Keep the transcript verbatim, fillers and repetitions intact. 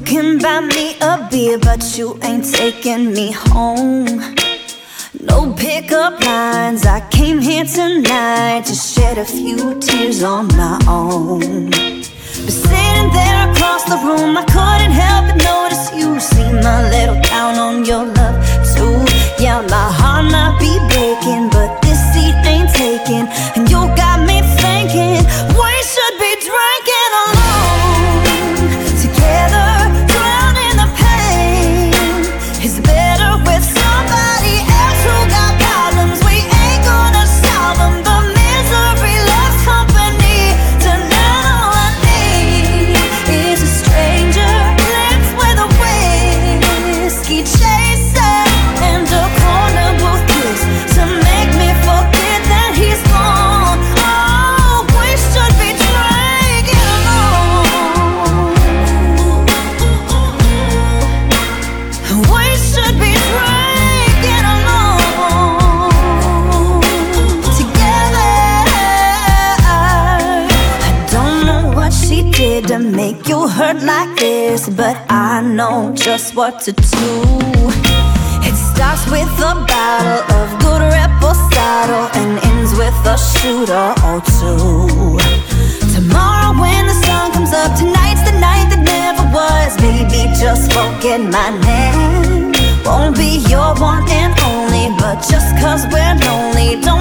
can buy me a beer, but you ain't taking me home. No pickup lines, I came here tonight to shed a few tears on my own. But sitting there across the room, I couldn't help but notice you seem a little down on your love too. Yeah, my heart might be breaking, but this seat ain't taken. And you got me thinking we should be drinking alone together, drowning the pain. It's better with somebody else who got problems. We ain't gonna solve them, but misery loves company. Tonight all I need is a stranger, lips with a whiskey chaser, and a corner booth kiss to make me forget that he's gone. Oh, we should be drinking alone. We should be drinking alone together. I don't know what she did to make you hurt like this, but I know just what to do. It starts with a bottle of good reposado and ends with a shooter or two. Tomorrow when the sun comes up, tonight's the night that never was. Baby, just forget my name. Won't be your one and only, but just cause we're lonely, don't